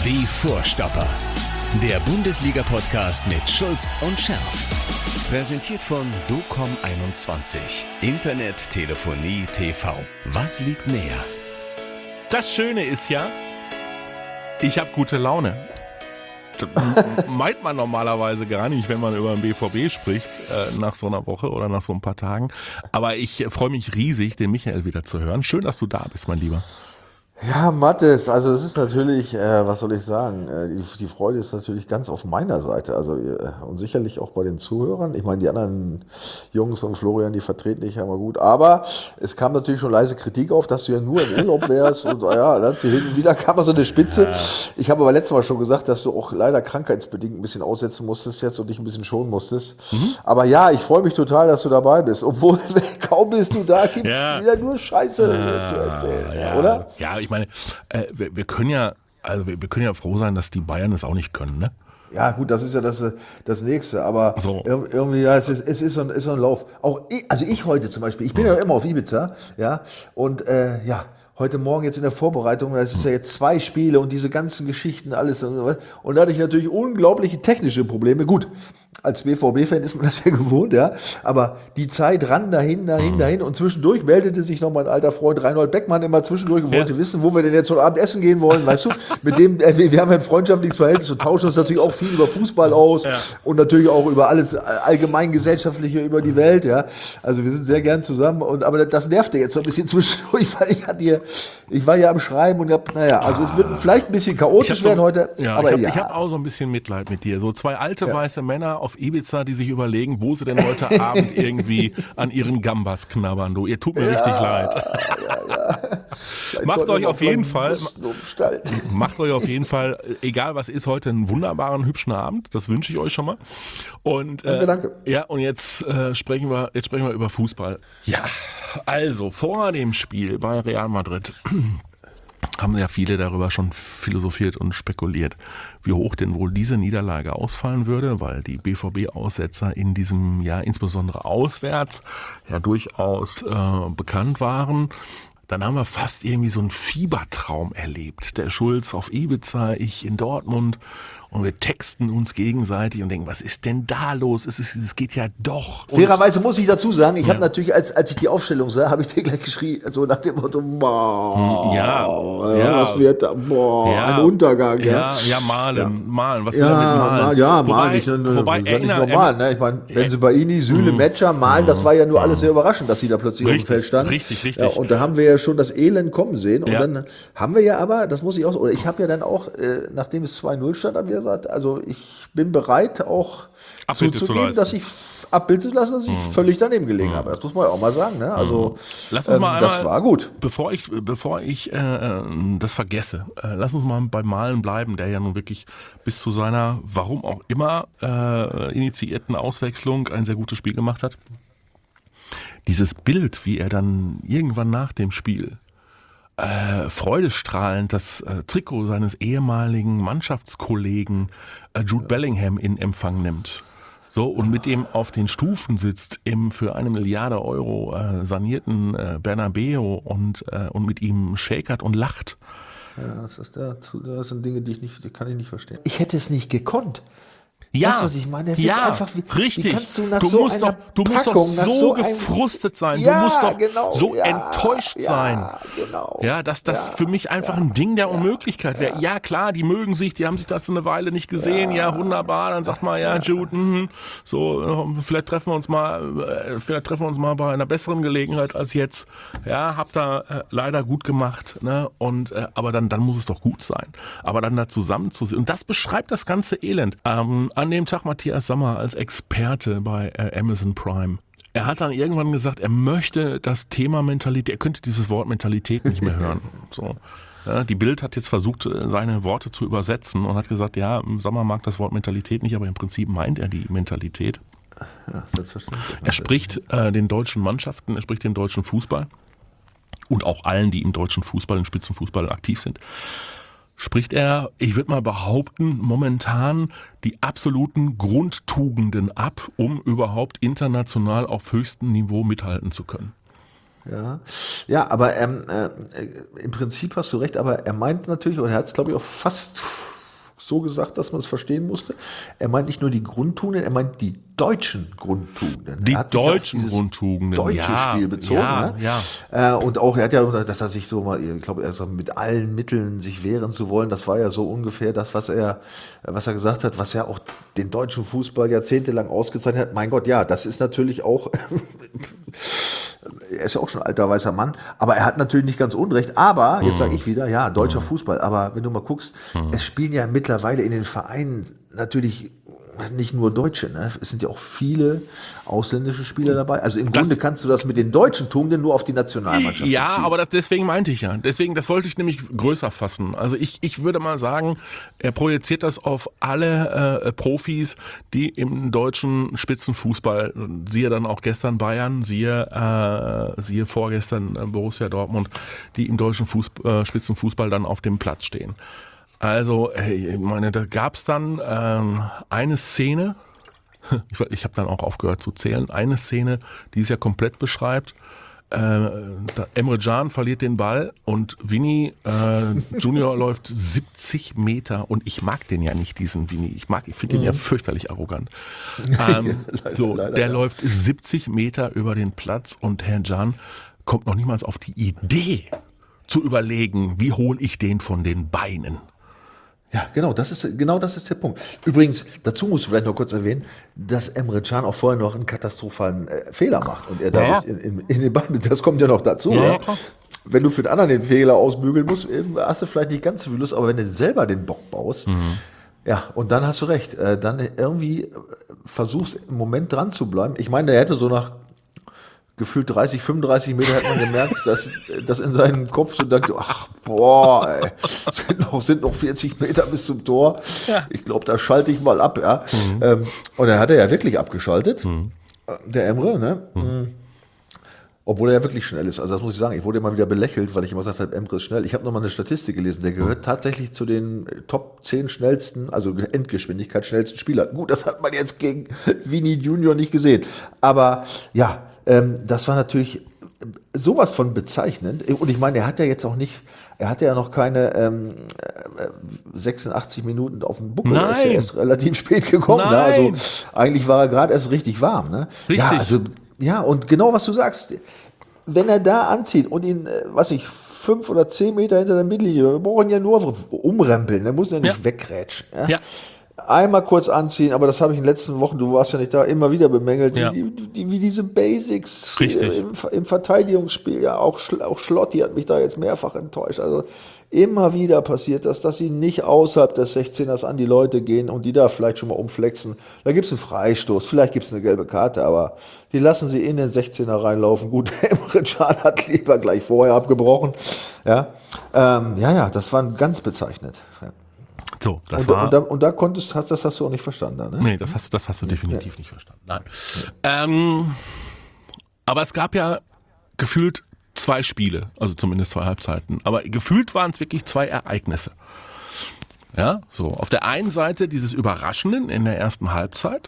Die Vorstopper. Der Bundesliga-Podcast mit Schulz und Scherf. Präsentiert von DOCOM21. Internet, Telefonie, TV. Was liegt näher? Das Schöne ist ja, ich habe gute Laune. Das meint man normalerweise gar nicht, wenn man über den BVB spricht, nach so einer Woche oder nach so ein paar Tagen. Aber ich freue mich riesig, den Michael wieder zu hören. Schön, dass du da bist, mein Lieber. Ja, Mathis, also es ist natürlich, was soll ich sagen, die Freude ist natürlich ganz auf meiner Seite, also und sicherlich auch bei den Zuhörern. Ich meine, die anderen Jungs und Florian, die vertreten dich ja mal gut, aber es kam natürlich schon leise Kritik auf, dass du ja nur im Urlaub wärst und ja, hin und wieder kam mal so eine Spitze. Ich habe aber letztes Mal schon gesagt, dass du auch leider krankheitsbedingt ein bisschen aussetzen musstest jetzt und dich ein bisschen schonen musstest. Aber ja, ich freue mich total, dass du dabei bist, obwohl kaum bist du da, gibt's wieder nur Scheiße zu erzählen, oder? Ja, ich meine, wir können ja froh sein, dass die Bayern es auch nicht können, ne? Ja, gut, das ist ja das Nächste, aber so. Irgendwie, ja, es ist so ein Lauf. Auch ich heute zum Beispiel, ich bin ja immer auf Ibiza, ja, und heute Morgen jetzt in der Vorbereitung, das ist ja jetzt 2 Spiele und diese ganzen Geschichten, alles und da hatte ich natürlich unglaubliche technische Probleme. Gut, als BVB-Fan ist man das ja gewohnt, ja, aber die Zeit ran dahin und zwischendurch meldete sich noch mein alter Freund Reinhold Beckmann immer zwischendurch und wollte wissen, wo wir denn jetzt heute Abend essen gehen wollen, weißt du, mit dem, wir haben ja ein freundschaftliches Verhältnis und tauschen uns natürlich auch viel über Fußball aus und natürlich auch über alles allgemeingesellschaftliche, über die Welt, ja, also wir sind sehr gern zusammen aber das nervte jetzt so ein bisschen zwischendurch, weil ich war ja am Schreiben und also es wird vielleicht ein bisschen chaotisch werden heute, aber ich habe auch so ein bisschen Mitleid mit dir, so 2 alte weiße Männer auf Ibiza, die sich überlegen, wo sie denn heute Abend irgendwie an ihren Gambas knabbern. Du, ihr tut mir richtig leid. Macht euch auf jeden Fall, egal was ist, heute einen wunderbaren, hübschen Abend. Das wünsche ich euch schon mal. Und danke. Ja, und jetzt sprechen wir über Fußball. Ja, also vor dem Spiel bei Real Madrid haben ja viele darüber schon philosophiert und spekuliert, wie hoch denn wohl diese Niederlage ausfallen würde, weil die BVB-Aussetzer in diesem Jahr, insbesondere auswärts, ja durchaus bekannt waren. Dann haben wir fast irgendwie so einen Fiebertraum erlebt. Der Schulz auf Ibiza, ich in Dortmund. Und wir texten uns gegenseitig und denken, was ist denn da los? Es geht ja doch. Fairerweise muss ich dazu sagen, ich habe natürlich, als ich die Aufstellung sah, habe ich dir gleich geschrien, so nach dem Motto, was wird da, ein Untergang. Malen, was will er mit Malen? Wobei nicht normal, ne? Ich meine, Bensebaini, Süle, Metscher, Malen, das war ja nur alles sehr überraschend, dass sie da plötzlich auf dem Feld standen. Richtig. Ja, und da haben wir ja schon das Elend kommen sehen. Und dann haben wir ja aber, das muss ich auch, oder ich habe ja dann auch, nachdem es 2-0 stand, haben wir gesagt, also ich bin bereit auch zuzugeben, dass ich Abbild zu lassen, dass ich völlig daneben gelegen habe. Das muss man ja auch mal sagen. Ne? Also lass uns mal das war gut. Bevor ich das vergesse, lass uns mal bei Malen bleiben, der ja nun wirklich bis zu seiner, warum auch immer, initiierten Auswechslung ein sehr gutes Spiel gemacht hat. Dieses Bild, wie er dann irgendwann nach dem Spiel freudestrahlend das Trikot seines ehemaligen Mannschaftskollegen Jude Bellingham in Empfang nimmt. So, und mit dem auf den Stufen sitzt im für 1 Milliarde Euro sanierten Bernabeu und mit ihm shakert und lacht. Ja, das sind Dinge, die kann ich nicht verstehen. Ich hätte es nicht gekonnt. Ja, weißt du, was ich meine? Das ist einfach, richtig. Wie kannst du nach du musst doch so gefrustet sein. Du musst doch so enttäuscht sein. Genau. Ja, dass das für mich einfach ein Ding der Unmöglichkeit wäre. Ja, klar, die mögen sich, die haben sich da so eine Weile nicht gesehen. Ja, wunderbar. Dann sagt man, Jude, vielleicht treffen wir uns mal bei einer besseren Gelegenheit als jetzt. Ja, habt ihr leider gut gemacht, ne? Und aber dann muss es doch gut sein. Aber dann da zusammen zu sehen. Und das beschreibt das ganze Elend. An dem Tag Matthias Sammer als Experte bei Amazon Prime. Er hat dann irgendwann gesagt, er möchte das Thema Mentalität, er könnte dieses Wort Mentalität nicht mehr hören. So. Ja, die Bild hat jetzt versucht, seine Worte zu übersetzen und hat gesagt, ja, Sammer mag das Wort Mentalität nicht, aber im Prinzip meint er die Mentalität. Ja, selbstverständlich. Er spricht den deutschen Mannschaften, er spricht den deutschen Fußball und auch allen, die im deutschen Fußball, im Spitzenfußball aktiv sind. Spricht er, ich würde mal behaupten, momentan die absoluten Grundtugenden ab, um überhaupt international auf höchstem Niveau mithalten zu können. Ja, aber im Prinzip hast du recht, aber er meint natürlich, oder er hat es glaube ich auch fast so gesagt, dass man es verstehen musste. Er meint nicht nur die Grundtugenden, er meint die deutschen Grundtugenden. Die er hat sich auf deutschen dieses Grundtugenden, deutsche Spiel bezogen. Und auch, er hat ja, dass er sich so mal, ich glaube, er so mit allen Mitteln sich wehren zu wollen, das war ja so ungefähr das, was er gesagt hat, was ja auch den deutschen Fußball jahrzehntelang ausgezeichnet hat. Mein Gott, ja, das ist natürlich auch, er ist ja auch schon ein alter weißer Mann, aber er hat natürlich nicht ganz Unrecht. Aber, jetzt sage ich wieder, ja, deutscher Fußball, aber wenn du mal guckst, es spielen ja mittlerweile in den Vereinen natürlich nicht nur Deutsche, ne? Es sind ja auch viele ausländische Spieler dabei. Also im Grunde kannst du das mit den deutschen Tugenden nur auf die Nationalmannschaft beziehen. Ja, aber deswegen meinte ich ja. Deswegen, das wollte ich nämlich größer fassen. Also ich würde mal sagen, er projiziert das auf alle Profis, die im deutschen Spitzenfußball, siehe dann auch gestern Bayern, siehe vorgestern Borussia Dortmund, die im deutschen Spitzenfußball dann auf dem Platz stehen. Also, ich meine, da gab's dann eine Szene, ich habe dann auch aufgehört zu zählen, eine Szene, die es ja komplett beschreibt. Emre Can verliert den Ball und Vini Junior läuft 70 Meter und ich mag den ja nicht, diesen Vini. Ich finde den ja fürchterlich arrogant. Der läuft 70 Meter über den Platz und Herr Can kommt noch niemals auf die Idee zu überlegen, wie hole ich den von den Beinen. Ja, genau das ist der Punkt. Übrigens, dazu musst du vielleicht noch kurz erwähnen, dass Emre Can auch vorher noch einen katastrophalen Fehler macht und er dadurch in den Beinen, das kommt ja noch dazu. Ja. Wenn du für den anderen den Fehler ausbügeln musst, hast du vielleicht nicht ganz so viel Lust, aber wenn du selber den Bock baust, ja, und dann hast du recht, dann irgendwie versuchst im Moment dran zu bleiben. Ich meine, er hätte so nach gefühlt 30, 35 Meter hat man gemerkt, dass in seinem Kopf so dachte, ach, boah, ey, sind noch 40 Meter bis zum Tor. Ja. Ich glaube, da schalte ich mal ab, ja. Und dann hat er ja wirklich abgeschaltet, der Emre, ne? Obwohl er ja wirklich schnell ist. Also das muss ich sagen, ich wurde immer wieder belächelt, weil ich immer gesagt habe, Emre ist schnell. Ich habe nochmal eine Statistik gelesen, der gehört tatsächlich zu den Top 10 schnellsten, also Endgeschwindigkeit schnellsten Spieler. Gut, das hat man jetzt gegen Vini Junior nicht gesehen. Aber ja, das war natürlich sowas von bezeichnend. Und ich meine, er hatte ja noch keine 86 Minuten auf dem Buckel. Nein. Er ist ja erst relativ spät gekommen. Ne? Also eigentlich war er gerade erst richtig warm. Ne? Richtig. Ja, und genau was du sagst. Wenn er da anzieht und ihn, 5 oder 10 Meter hinter der Mittellinie, wir brauchen ja nur umrempeln, der muss ja nicht wegrätschen. Ja? Einmal kurz anziehen, aber das habe ich in den letzten Wochen, du warst ja nicht da, immer wieder bemängelt, wie diese Basics im Verteidigungsspiel, ja, auch Schlotti hat mich da jetzt mehrfach enttäuscht, also immer wieder passiert das, dass sie nicht außerhalb des 16ers an die Leute gehen und die da vielleicht schon mal umflexen, da gibt es einen Freistoß, vielleicht gibt es eine gelbe Karte, aber die lassen sie in den 16er reinlaufen, gut, Emre Can hat lieber gleich vorher abgebrochen, ja, das war ganz bezeichnend, ja. So, das hast du auch nicht verstanden, ne? Nee, das hast du definitiv nicht verstanden. Nein. Aber es gab ja gefühlt 2 Spiele, also zumindest 2 Halbzeiten. Aber gefühlt waren es wirklich 2 Ereignisse. Ja, so. Auf der einen Seite dieses Überraschenden in der ersten Halbzeit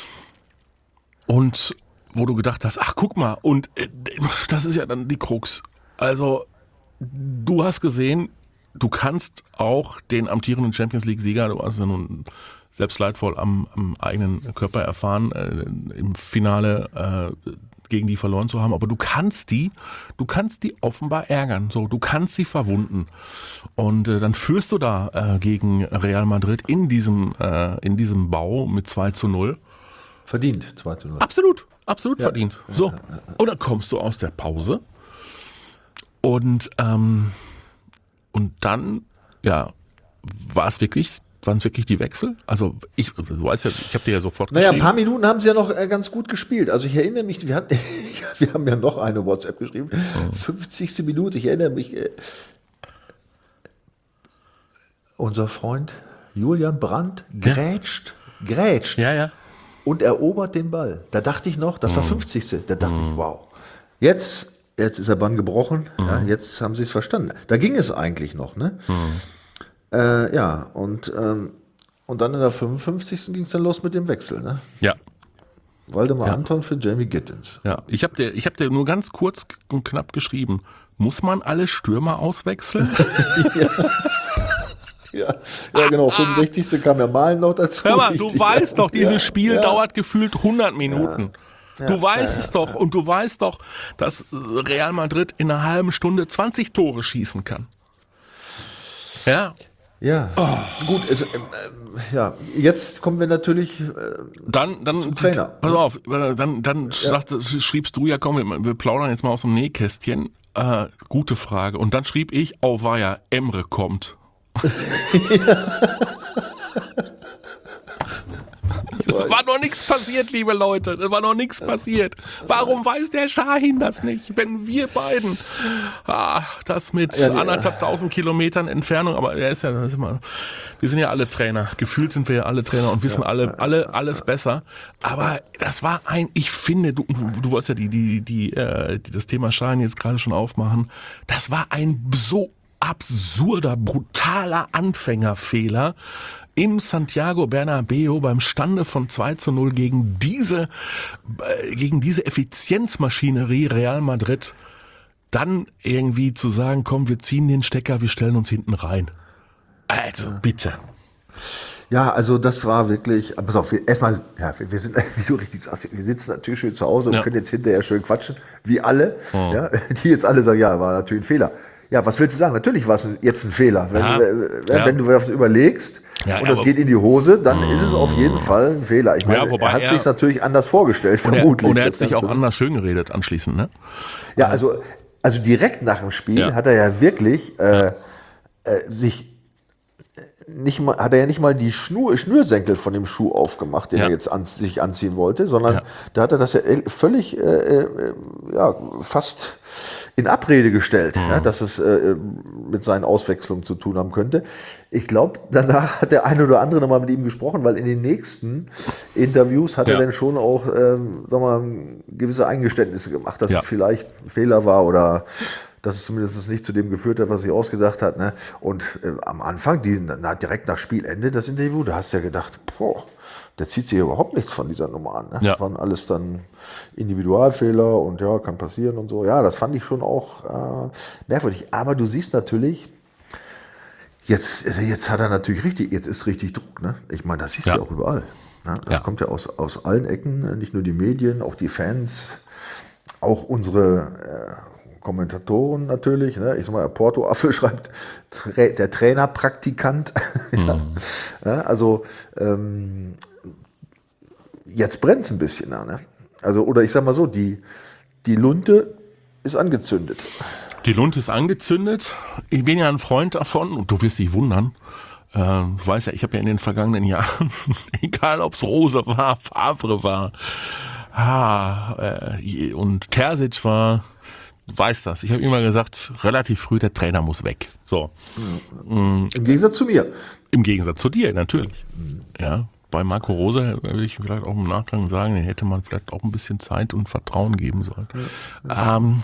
und wo du gedacht hast, ach guck mal, und das ist ja dann die Krux. Also, du hast gesehen, du kannst auch den amtierenden Champions-League-Sieger, du hast ja nun selbst leidvoll am eigenen Körper erfahren, im Finale gegen die verloren zu haben, aber du kannst die offenbar ärgern, so, du kannst sie verwunden. Und dann führst du da gegen Real Madrid in diesem Bau mit 2:0. Verdient, 2:0. Absolut verdient. So. Und dann kommst du aus der Pause und dann, ja, waren es wirklich die Wechsel? Also du weißt ja, ich habe dir ja sofort geschrieben. Naja, ein paar Minuten haben sie ja noch ganz gut gespielt. Also ich erinnere mich, wir haben ja noch eine WhatsApp geschrieben. 50. Minute, ich erinnere mich. Unser Freund Julian Brandt grätscht. Ja. Und erobert den Ball. Da dachte ich noch, das war 50. Da dachte ich, wow. Jetzt ist der Bann gebrochen, ja, jetzt haben sie es verstanden. Da ging es eigentlich noch, ne? Und dann in der 55. ging es dann los mit dem Wechsel, ne? Ja. Waldemar Anton für Jamie Gittens. Ja, ich hab dir nur ganz kurz und knapp geschrieben, muss man alle Stürmer auswechseln? Ja, genau, 65. kam ja Malen noch dazu. Hör mal, du richtig. weißt doch, dieses Ja, Spiel ja. dauert gefühlt 100 Minuten. Du weißt es doch. Ja. Und du weißt doch, dass Real Madrid in einer halben Stunde 20 Tore schießen kann. Ja. Ja, gut, also, ja, jetzt kommen wir natürlich Dann zum Trainer. Pass auf, dann schriebst du ja, komm, wir plaudern jetzt mal aus dem Nähkästchen. Gute Frage. Und dann schrieb ich, auweia, Emre kommt. Es war noch nichts passiert, liebe Leute. Es war noch nichts passiert. Warum weiß der Shahin das nicht? Wenn wir beiden das mit 1.500 Kilometern Entfernung, aber er ist ja, wir sind ja alle Trainer. Gefühlt sind wir ja alle Trainer und wissen alles besser. Aber das war ich finde, du wolltest ja das Thema Shahin jetzt gerade schon aufmachen. Das war ein so absurder, brutaler Anfängerfehler im Santiago Bernabéu beim Stande von 2:0 gegen diese Effizienzmaschinerie Real Madrid, dann irgendwie zu sagen, komm, wir ziehen den Stecker, wir stellen uns hinten rein. Also, bitte. Ja, also das war wirklich, pass auf, erstmal, ja, wir sind, wie du richtig sagst, wir sitzen natürlich schön zu Hause und können jetzt hinterher schön quatschen, wie alle, ja, die jetzt alle sagen, ja, war natürlich ein Fehler. Ja, was willst du sagen? Natürlich war es jetzt ein Fehler. Wenn du was überlegst und das geht in die Hose, dann ist es auf jeden Fall ein Fehler. Ich meine, er hat sich natürlich anders vorgestellt, vermutlich. Und er hat sich auch anders schön geredet anschließend, ne? Ja, also direkt nach dem Spiel hat er ja wirklich hat er ja nicht mal die Schnürsenkel von dem Schuh aufgemacht, den er jetzt sich anziehen wollte, sondern da hat er das ja völlig fast in Abrede gestellt, dass es mit seinen Auswechslungen zu tun haben könnte. Ich glaube, danach hat der eine oder andere nochmal mit ihm gesprochen, weil in den nächsten Interviews hat er dann schon auch gewisse Eingeständnisse gemacht, dass es vielleicht ein Fehler war oder dass es zumindest nicht zu dem geführt hat, was sich ausgedacht hat. Ne? Und am Anfang, direkt nach Spielende, das Interview, da hast du ja gedacht, der zieht sich überhaupt nichts von dieser Nummer an. Ne? Ja. Waren alles dann Individualfehler und ja, kann passieren und so. Ja, das fand ich schon auch merkwürdig. Aber du siehst natürlich, jetzt hat er natürlich jetzt ist richtig Druck. Ne? Ich meine, das siehst du ja auch überall. Ne? Das kommt ja aus allen Ecken, nicht nur die Medien, auch die Fans, auch unsere Kommentatoren natürlich, ne? Ich sag mal, Porto Affe schreibt der Trainerpraktikant. Also jetzt brennt es ein bisschen, ne? Also, oder ich sag mal so, die Lunte ist angezündet. Die Lunte ist angezündet. Ich bin ja ein Freund davon und du wirst dich wundern. Du weißt ja, ich habe ja in den vergangenen Jahren, egal ob es Rose war, Favre war, und Terzic war, du weißt das. Ich habe immer gesagt, relativ früh, der Trainer muss weg. So. Im Gegensatz zu mir. Im Gegensatz zu dir, natürlich. Ja. Bei Marco Rose will ich vielleicht auch im Nachgang sagen, den hätte man vielleicht auch ein bisschen Zeit und Vertrauen geben sollen.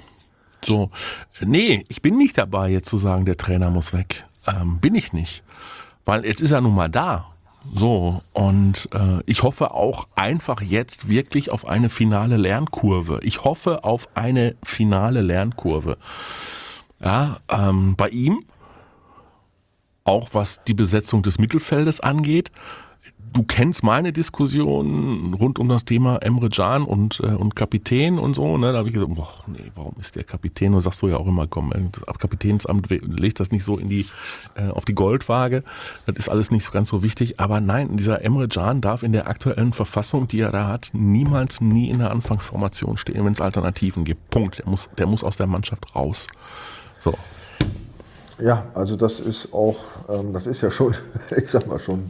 Nee, ich bin nicht dabei, jetzt zu sagen, der Trainer muss weg. Bin ich nicht. Weil jetzt ist er nun mal da. So, und ich hoffe auch einfach jetzt wirklich auf eine finale Lernkurve. Ich hoffe auf eine finale Lernkurve. Ja, bei ihm, auch was die Besetzung des Mittelfeldes angeht. Du kennst meine Diskussion rund um das Thema Emre Can und Kapitän und so. Ne? Da habe ich gesagt, warum ist der Kapitän? Und sagst du ja auch immer, komm, das Kapitänsamt legt das nicht so auf die Goldwaage. Das ist alles nicht ganz so wichtig. Aber nein, dieser Emre Can darf in der aktuellen Verfassung, die er da hat, nie in der Anfangsformation stehen, wenn es Alternativen gibt. Punkt. Der muss aus der Mannschaft raus. So. Ja, also das ist auch, das ist ja schon, ich sag mal schon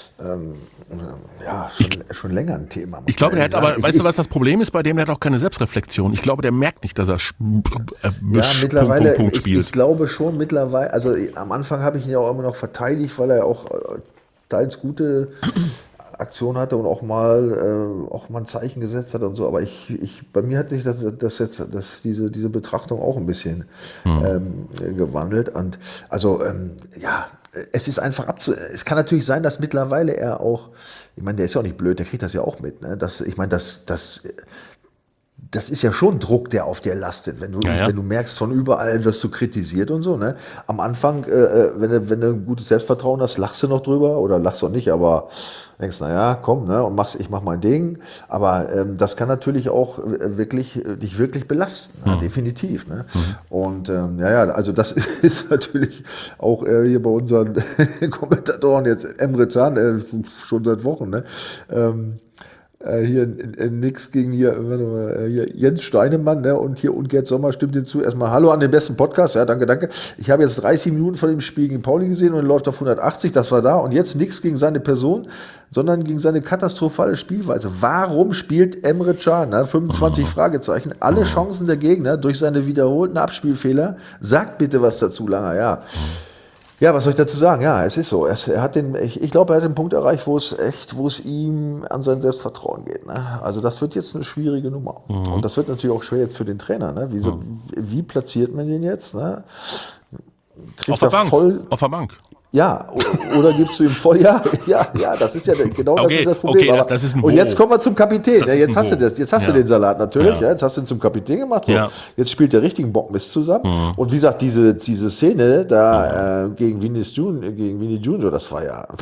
schon länger ein Thema. Ich glaube, der hat aber, weißt du, was das Problem ist bei dem? Der hat auch keine Selbstreflexion. Ich glaube, der merkt nicht, dass er mittlerweile, Punkt spielt. Ich glaube schon mittlerweile, also am Anfang habe ich ihn ja auch immer noch verteidigt, weil er auch teils gute Aktion hatte und auch mal ein Zeichen gesetzt hat und so. Aber bei mir hat sich diese Betrachtung auch ein bisschen gewandelt. Und also es ist einfach es kann natürlich sein, dass mittlerweile er auch, ich meine, der ist ja auch nicht blöd, der kriegt das ja auch mit, ne? Ich meine, dass das ist ja schon Druck, der auf dir lastet, wenn du merkst, von überall wirst du kritisiert und so, ne? Am Anfang, wenn du ein gutes Selbstvertrauen hast, lachst du noch drüber oder lachst auch nicht, aber denkst, naja, komm, ne, und ich mach mein Ding. Aber das kann natürlich auch dich wirklich belasten, ne? Definitiv. Ne? Und also das ist natürlich auch hier bei unseren Kommentatoren jetzt Emre Can schon seit Wochen, ne? Hier nix gegen hier Jens Steinemann, ne? Und Gerd Sommer stimmt hinzu. Erstmal Hallo an den besten Podcast. Ja, danke. Ich habe jetzt 30 Minuten von dem Spiel gegen Pauli gesehen und läuft auf 180, das war da. Und jetzt nichts gegen seine Person, sondern gegen seine katastrophale Spielweise. Warum spielt Emre Can, ne? 25 Fragezeichen, alle Chancen der Gegner durch seine wiederholten Abspielfehler? Sagt bitte was dazu, Langer, ja. Ja, was soll ich dazu sagen? Ja, es ist so. Ich glaube, er hat den Punkt erreicht, wo es ihm an sein Selbstvertrauen geht. Ne? Also das wird jetzt eine schwierige Nummer. Und das wird natürlich auch schwer jetzt für den Trainer. Ne? Wie platziert man den jetzt? Ne? Auf der Bank. Ja, oder gibst du ihm voll, ja, das ist ja genau das ist das Problem. Okay, das ist ein Wo. Und jetzt kommen wir zum Kapitän. Ja, jetzt hast du den Salat natürlich, Ja. Jetzt hast du ihn zum Kapitän gemacht. So. Ja. Jetzt spielt der richtigen Bockmist zusammen. Und wie gesagt, diese Szene da gegen Vinny Junior, das war ja,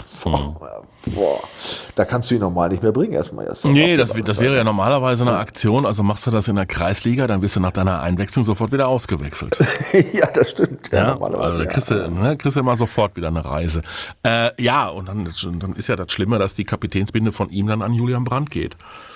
da kannst du ihn normal nicht mehr bringen erstmal. Nee, das wäre ja normalerweise eine Aktion, also machst du das in der Kreisliga, dann wirst du nach deiner Einwechslung sofort wieder ausgewechselt. Ja, das stimmt. Ja, normalerweise. Also kriegst du immer sofort wieder eine Reise. Und dann ist ja das Schlimme, dass die Kapitänsbinde von ihm dann an Julian Brandt geht.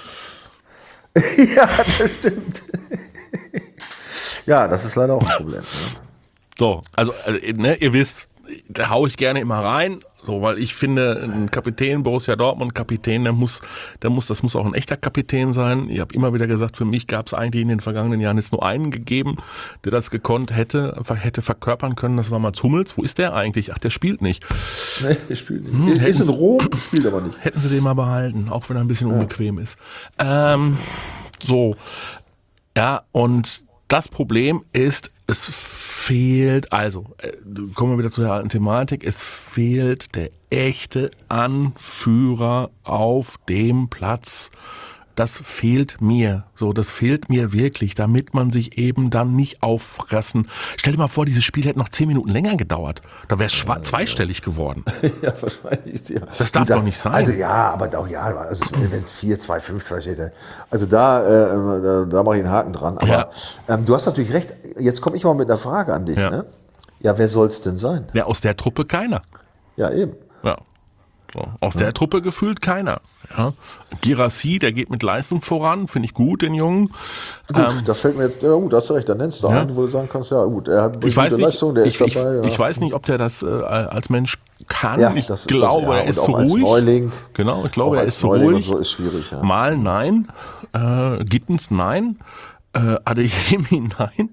Ja, das stimmt. Ja, das ist leider auch ein Problem. Ne? So, also ihr wisst, da hau ich gerne immer rein, so, weil ich finde, ein Kapitän, Borussia Dortmund Kapitän, das muss auch ein echter Kapitän sein. Ich habe immer wieder gesagt, für mich gab es eigentlich in den vergangenen Jahren jetzt nur einen gegeben, der das gekonnt hätte verkörpern können. Das war Mats Hummels. Wo ist der eigentlich? Ach, der spielt nicht. Nee, der spielt nicht. Ist in Rom, spielt aber nicht. Hätten sie den mal behalten, auch wenn er ein bisschen unbequem ist. Und das Problem ist, es fehlt, kommen wir wieder zur alten Thematik, es fehlt der echte Anführer auf dem Platz. Das fehlt mir. Das fehlt mir wirklich, damit man sich eben dann nicht auffressen. Stell dir mal vor, dieses Spiel hätte noch 10 Minuten länger gedauert. Da wäre es zweistellig geworden. Ja, wahrscheinlich. Ja. Das darf doch nicht sein. Also ja, aber auch wenn es 4-2-5 steht, also da mache ich einen Haken dran. Aber du hast natürlich recht. Jetzt komme ich mal mit einer Frage an dich. Ja, ne? Ja, wer soll es denn sein? Ja, aus der Truppe keiner. Ja, eben. Ja. So, aus der Truppe gefühlt keiner. Ja. Girassi, der geht mit Leistung voran, finde ich gut, den Jungen. Gut, das fällt mir jetzt, ja gut, da hast du recht, dann nennst du einen, wo du sagen kannst, ja gut, er hat gute Leistung, der ist dabei. Ich weiß nicht, ob der das als Mensch kann. Ja, ich glaube, er ist so ruhig. Neuling, genau, ich glaube, er ist so ruhig. Und so ist schwierig. Ja. Mal nein, Gittens nein, Adeyemi nein.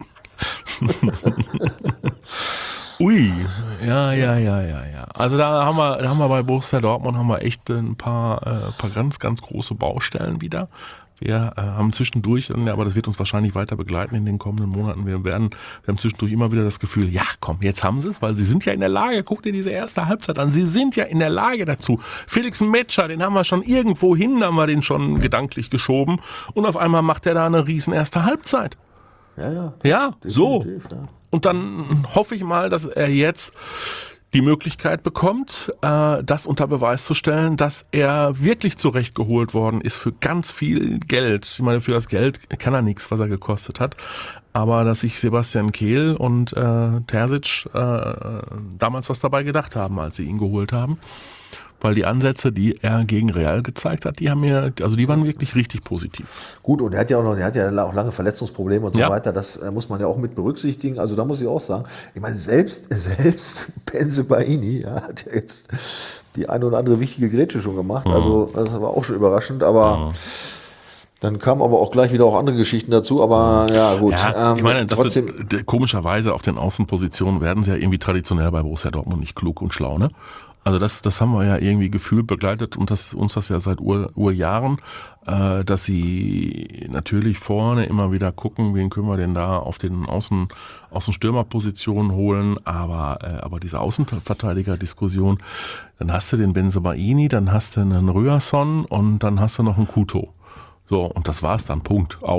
Ui, ja. Also da haben wir bei Borussia Dortmund echt ein paar ganz, ganz große Baustellen wieder. Wir haben zwischendurch, aber das wird uns wahrscheinlich weiter begleiten in den kommenden Monaten. Wir haben zwischendurch immer wieder das Gefühl, ja komm, jetzt haben sie es, weil sie sind ja in der Lage, guck dir diese erste Halbzeit an, sie sind ja in der Lage dazu. Felix Metscher, den haben wir schon irgendwo hin, haben wir den schon gedanklich geschoben und auf einmal macht er da eine riesen erste Halbzeit. Ja, so. Ja. Und dann hoffe ich mal, dass er jetzt die Möglichkeit bekommt, das unter Beweis zu stellen, dass er wirklich zurechtgeholt worden ist für ganz viel Geld. Ich meine, für das Geld kann er nichts, was er gekostet hat. Aber dass sich Sebastian Kehl und Terzic damals was dabei gedacht haben, als sie ihn geholt haben. Weil die Ansätze, die er gegen Real gezeigt hat, die waren wirklich richtig positiv. Gut, und er hat ja auch lange Verletzungsprobleme und so weiter. Das muss man ja auch mit berücksichtigen. Also da muss ich auch sagen, ich meine, selbst Bensebaini hat ja jetzt die eine oder andere wichtige Grätsche schon gemacht. Also das war auch schon überraschend, aber dann kamen aber auch gleich wieder auch andere Geschichten dazu, aber ja gut. Ja, ich meine, komischerweise auf den Außenpositionen werden sie ja irgendwie traditionell bei Borussia Dortmund nicht klug und schlau, ne? Also das haben wir ja irgendwie gefühlt begleitet und uns das ja seit Urjahren, dass sie natürlich vorne immer wieder gucken, wen können wir denn da auf den Außenstürmerpositionen holen, aber diese Außenverteidiger-Diskussion, dann hast du den Bensebaini, dann hast du einen Ryerson und dann hast du noch einen Kuto. So, und das war's dann, Punkt, aus.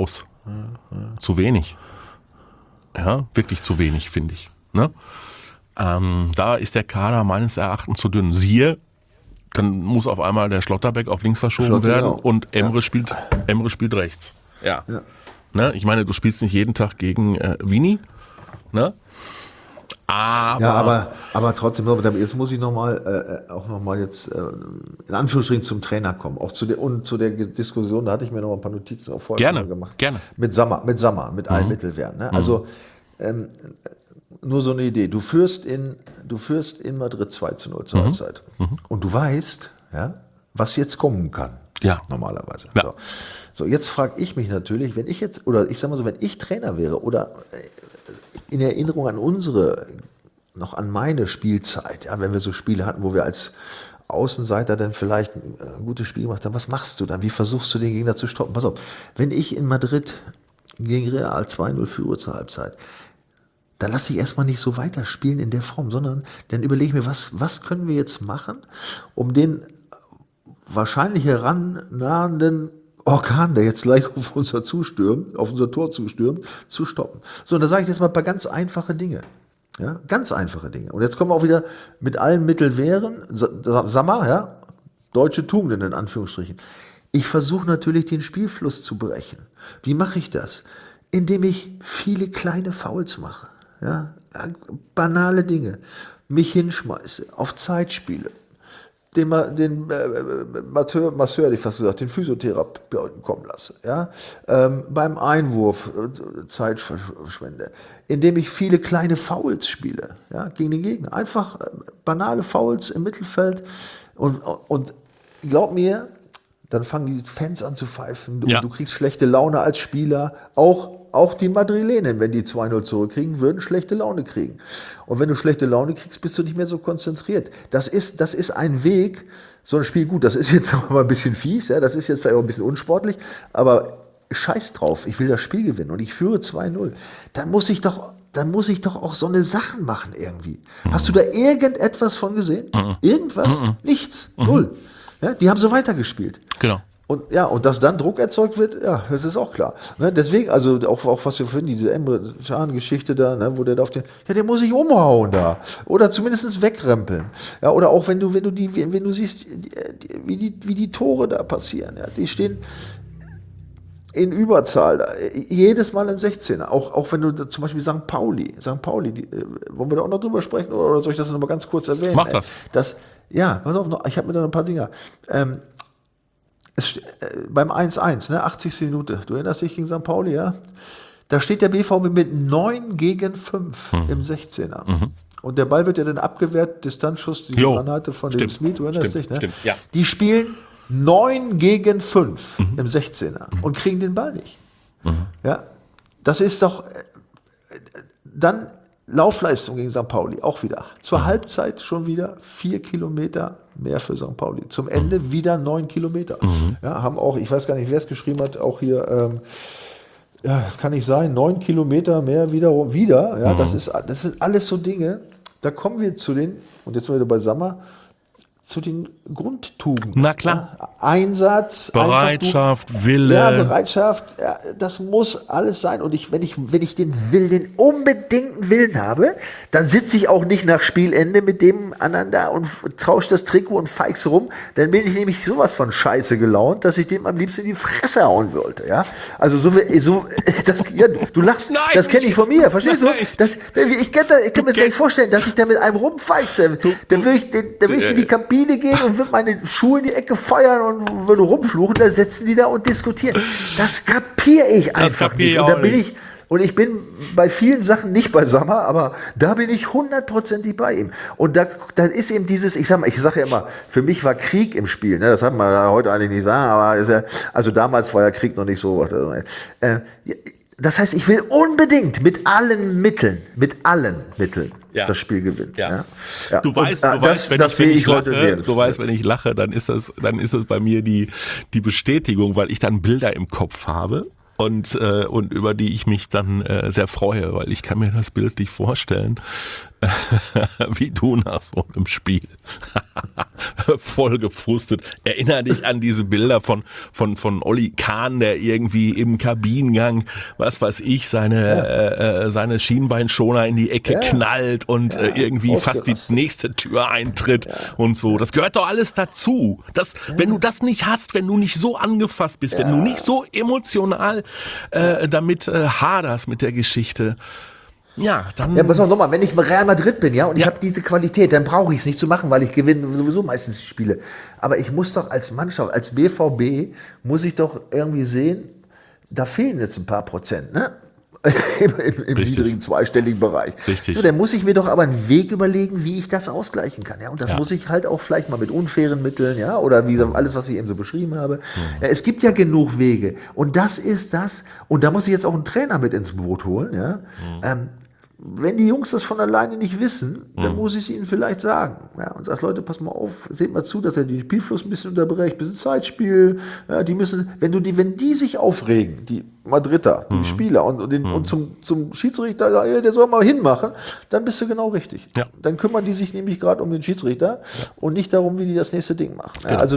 Zu wenig. Ja, wirklich zu wenig, finde ich. Ne? Da ist der Kader meines Erachtens zu dünn. Siehe, dann muss auf einmal der Schlotterbeck auf links verschoben werden und Emre spielt rechts. Ja. Ne? Ich meine, du spielst nicht jeden Tag gegen Vini, ne? Aber trotzdem, jetzt muss ich auch nochmal jetzt in Anführungsstrichen zum Trainer kommen. Auch zu der Diskussion, da hatte ich mir noch ein paar Notizen auch vorher gemacht. Gerne. Mit allen Mittelwerten. Ne? Also nur so eine Idee. Du führst in Madrid 2-0 zur Halbzeit. Und du weißt, ja, was jetzt kommen kann. Ja. Normalerweise. Ja. So, jetzt frage ich mich natürlich, wenn ich Trainer wäre oder in Erinnerung an meine Spielzeit, ja, wenn wir so Spiele hatten, wo wir als Außenseiter dann vielleicht ein gutes Spiel gemacht haben, was machst du dann? Wie versuchst du den Gegner zu stoppen? Pass auf, wenn ich in Madrid gegen Real 2-0 führe zur Halbzeit, dann lasse ich erstmal nicht so weiterspielen in der Form, sondern dann überlege ich mir, was können wir jetzt machen, um den wahrscheinlich herannahenden Orkan, der jetzt gleich auf unser Tor zustürmt, zu stoppen. So, und da sage ich jetzt mal ein paar ganz einfache Dinge. Ja, ganz einfache Dinge. Und jetzt kommen wir auch wieder mit allen Mitteln wehren, Sammer, ja, deutsche Tugenden in Anführungsstrichen. Ich versuche natürlich den Spielfluss zu brechen. Wie mache ich das? Indem ich viele kleine Fouls mache. Ja, banale Dinge. Mich hinschmeiße, auf Zeit spiele. Den Masseur, hätte ich fast gesagt, den Physiotherapeuten kommen lasse. Ja? Beim Einwurf Zeit verschwende. Indem ich viele kleine Fouls spiele, ja, gegen den Gegner. Einfach banale Fouls im Mittelfeld. Und glaub mir, dann fangen die Fans an zu pfeifen. Du kriegst schlechte Laune als Spieler. Auch die Madrilenen, wenn die 2-0 zurückkriegen, würden schlechte Laune kriegen. Und wenn du schlechte Laune kriegst, bist du nicht mehr so konzentriert. Das ist ein Weg, so ein Spiel, gut, das ist jetzt auch mal ein bisschen fies, ja, das ist jetzt vielleicht auch ein bisschen unsportlich, aber scheiß drauf, ich will das Spiel gewinnen und ich führe 2-0. Dann muss ich doch auch so eine Sachen machen irgendwie. Hast du da irgendetwas von gesehen? Irgendwas? Nichts. Null. Ja, die haben so weitergespielt. Genau. Und dass dann Druck erzeugt wird, ja, das ist auch klar. Ne, deswegen, also auch was wir finden, diese Emre Can-Geschichte da, ne, wo der da der muss sich umhauen da. Oder zumindest wegrempeln. Ja, oder auch wenn du siehst, wie die Tore da passieren, ja, die stehen in Überzahl da, jedes Mal im 16er. Auch wenn du zum Beispiel St. Pauli, wollen wir da auch noch drüber sprechen oder soll ich das noch mal ganz kurz erwähnen? Mach das. Ja, pass auf, ich habe mir da ein paar Dinger. Beim 1-1, ne, 80. Minute, du erinnerst dich gegen St. Pauli, ja? Da steht der BVB mit 9-5 im 16er. Und der Ball wird ja dann abgewehrt, Distanzschuss, die Granate von dem Smith, du erinnerst dich, ne? Stimmt, ja. Die spielen 9-5 im 16er und kriegen den Ball nicht. Ja? Das ist doch dann Laufleistung gegen St. Pauli, auch wieder. Zur Halbzeit schon wieder 4 Kilometer mehr für St. Pauli. Zum Ende wieder 9 Kilometer. Ja, haben auch, ich weiß gar nicht, wer es geschrieben hat, auch hier, das kann nicht sein, 9 Kilometer mehr wieder. Ja, das sind alles so Dinge, da kommen wir und jetzt sind wir wieder bei Sammer, zu den Grundtugenden. Na klar. Ja, Einsatz, Bereitschaft, Wille. Ja, Bereitschaft, ja, das muss alles sein. Und wenn ich den unbedingten Willen habe, dann sitze ich auch nicht nach Spielende mit dem aneinander und tausche das Trikot und feixe rum. Dann bin ich nämlich sowas von Scheiße gelaunt, dass ich dem am liebsten in die Fresse hauen wollte. Ja? Also du lachst, Nein, das kenne ich von mir, verstehst du? Ich kann mir das gar nicht vorstellen, dass ich da mit einem rumfeixe. Dann würde ich in die Kabine gehen und würde meine Schuhe in die Ecke feuern und würde rumfluchen, da sitzen die da und diskutieren. Das kapiere ich einfach nicht. Und ich bin bei vielen Sachen nicht bei Sammer, aber da bin ich 100%ig bei ihm. Und da ist eben dieses, ich sage ja immer, für mich war Krieg im Spiel, ne? Das hat man da heute eigentlich nicht sagen, aber also damals war ja Krieg noch nicht so. Das heißt, ich will unbedingt mit allen Mitteln das Spiel gewinnen. Ja. Ja. Du weißt, wenn ich lache, dann ist das bei mir die Bestätigung, weil ich dann Bilder im Kopf habe. Und über die ich mich dann sehr freue, weil ich kann mir das bildlich vorstellen, wie du nach so einem Spiel voll gefrustet. Erinner dich an diese Bilder von Olli Kahn, der irgendwie im Kabinengang, was weiß ich, seine Schienbeinschoner in die Ecke knallt und irgendwie fast die nächste Tür eintritt und so. Das gehört doch alles dazu. Wenn du das nicht hast, wenn du nicht so angefasst bist, wenn du nicht so emotional damit haderst mit der Geschichte, ja, dann... Ja, pass auf nochmal, wenn ich bei Real Madrid bin, und ich habe diese Qualität, dann brauche ich es nicht zu machen, weil ich gewinne sowieso meistens die Spiele. Aber ich muss doch als Mannschaft, als BVB, muss ich doch irgendwie sehen, da fehlen jetzt ein paar Prozent, ne? Im niedrigen zweistelligen Bereich. Richtig. So, dann muss ich mir doch aber einen Weg überlegen, wie ich das ausgleichen kann. Ja? Und das muss ich halt auch vielleicht mal mit unfairen Mitteln, oder wie alles, was ich eben so beschrieben habe. Ja, es gibt ja genug Wege. Und das ist das. Und da muss ich jetzt auch einen Trainer mit ins Boot holen. Ja? Wenn die Jungs das von alleine nicht wissen, dann muss ich es ihnen vielleicht sagen. Ja, und sag, Leute, pass mal auf, seht mal zu, dass er den Spielfluss ein bisschen unterbricht, ein bisschen Zeitspiel. Ja, die müssen, wenn die sich aufregen, die Madrider, die Spieler und zum Schiedsrichter, der soll mal hinmachen, dann bist du genau richtig. Ja. Dann kümmern die sich nämlich gerade um den Schiedsrichter und nicht darum, wie die das nächste Ding machen. Ja, also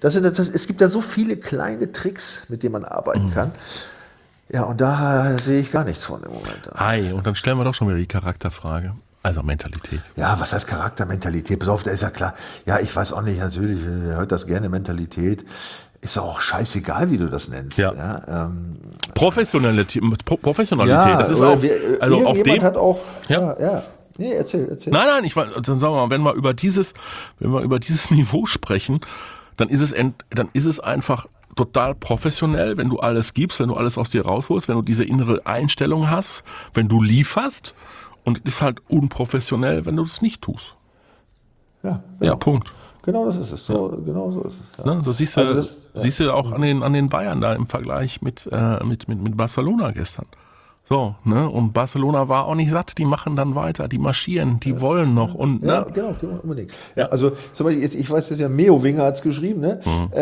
es gibt da so viele kleine Tricks, mit denen man arbeiten kann. Ja, und da sehe ich gar nichts von im Moment. Hi, und dann stellen wir doch schon wieder die Charakterfrage. Also Mentalität. Ja, was heißt Charakter, Mentalität? Pass auf, da ist ja klar. Ja, ich weiß auch nicht, natürlich, er hört das gerne, Mentalität. Ist ja auch scheißegal, wie du das nennst. Ja. Professionalität, ja, das ist auch... Also auf dem hat auch... Ja. Nee, erzähl. Nein, dann sagen wir mal, wenn wir über dieses Niveau sprechen, dann ist es einfach total professionell, wenn du alles gibst, wenn du alles aus dir rausholst, wenn du diese innere Einstellung hast, wenn du lieferst, und es ist halt unprofessionell, wenn du das nicht tust. Ja, genau. Ja, Punkt. Genau das ist es. Genau so ist es. Ja. Ne, das siehst du auch an den Bayern da im Vergleich mit Barcelona gestern. So, ne? Und Barcelona war auch nicht satt, die machen dann weiter, die marschieren, die wollen noch. Und, ne? Ja, genau, unbedingt. Ja, also zum Beispiel, ich weiß das ja, Meo Winger hat es geschrieben, ne?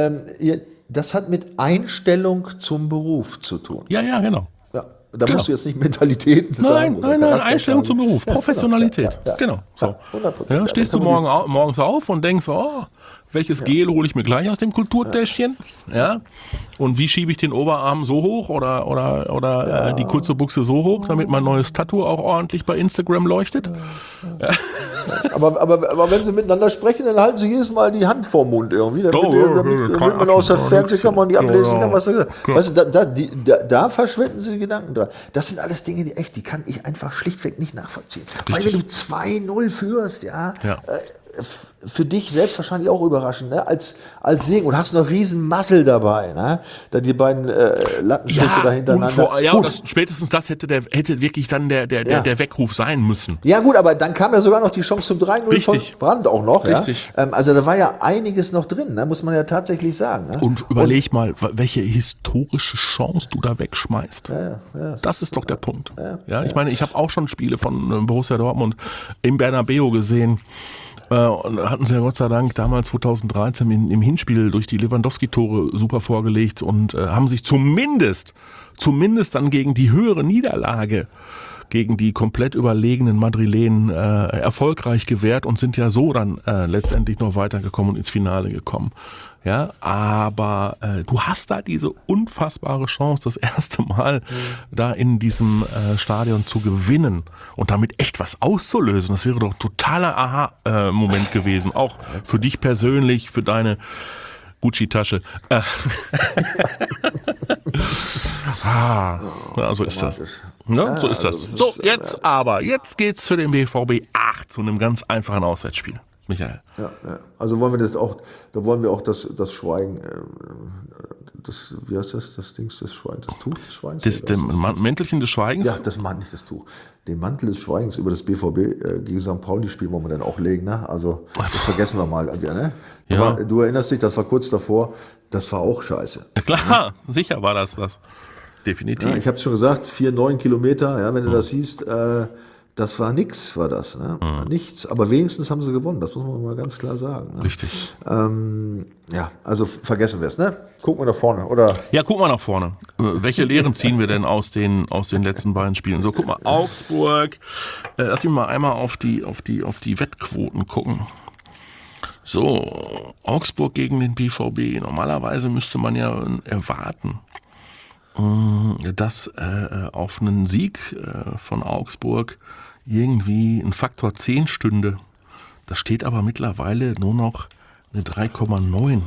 Das hat mit Einstellung zum Beruf zu tun. Ja, genau. Ja, da musst du jetzt nicht Mentalitäten sagen. Nein, Einstellung zum Beruf, Professionalität. Genau. So. 100%. Ja, stehst du morgens auf und denkst, welches Gel hole ich mir gleich aus dem Kulturtäschchen? Ja. Und wie schiebe ich den Oberarm so hoch oder die kurze Buchse so hoch, damit mein neues Tattoo auch ordentlich bei Instagram leuchtet? Ja. Aber wenn sie miteinander sprechen, dann halten sie jedes Mal die Hand vorm Mund irgendwie, damit man aus der Fernsehkamera und die ablesen kann, was er gesagt hat. Weißt du, da verschwenden sie die Gedanken dran. Das sind alles Dinge, die kann ich einfach schlichtweg nicht nachvollziehen. Weil wenn du 2-0 führst, für dich selbst wahrscheinlich auch überraschend, ne? als Segen, und hast noch riesen Muscle dabei, ne? Da die beiden Lattenschüsse da hintereinander. Und spätestens das hätte wirklich dann der Weckruf sein müssen. Ja gut, aber dann kam ja sogar noch die Chance zum 3-0 von Brandt auch noch. Richtig. Ja? Also da war ja einiges noch drin, ne? Muss man ja tatsächlich sagen. Ne? Und überleg mal, welche historische Chance du da wegschmeißt. Das ist doch der Punkt. Ich meine, ich habe auch schon Spiele von Borussia Dortmund im Bernabeu gesehen. Und hatten sie ja Gott sei Dank damals 2013 im Hinspiel durch die Lewandowski-Tore super vorgelegt und haben sich zumindest dann gegen die höhere Niederlage, gegen die komplett überlegenen Madrilenen erfolgreich gewehrt und sind ja so dann letztendlich noch weitergekommen und ins Finale gekommen. Ja, aber du hast da diese unfassbare Chance, das erste Mal da in diesem Stadion zu gewinnen und damit echt was auszulösen. Das wäre doch totaler Aha-Moment gewesen. Auch für dich persönlich, für deine Gucci-Tasche. So ist das. Ne? So ist das. So, jetzt geht's für den BVB zu einem ganz einfachen Auswärtsspiel. Michael. Ja. Also wollen wir das Schweigen, wie heißt das? Das Ding, das Schweigens, das Tuch des Schweigens? Das Mäntelchen des Schweigens? Ja, das meine ich, das Tuch. Den Mantel des Schweigens über das BVB gegen St. Pauli-Spiel wollen wir dann auch legen, ne? Also, das vergessen wir mal. Also, ne? Ja. Aber du erinnerst dich, das war kurz davor, das war auch scheiße. Ja, klar, sicher war das. Definitiv. Ja, ich habe es schon gesagt, 4-9 Kilometer, wenn du das siehst, das war nix, war das. Ne? Nichts, aber wenigstens haben sie gewonnen, das muss man mal ganz klar sagen. Ne? Richtig. Also vergessen wir es, ne? Gucken wir nach vorne, oder? Ja, gucken wir nach vorne. Welche Lehren ziehen wir denn aus den letzten beiden Spielen? So, guck mal, Augsburg. Lass mich mal einmal auf die Wettquoten gucken. So, Augsburg gegen den BVB. Normalerweise müsste man ja erwarten, dass auf einen Sieg von Augsburg irgendwie ein Faktor 10 stünde. Da steht aber mittlerweile nur noch eine 3,9.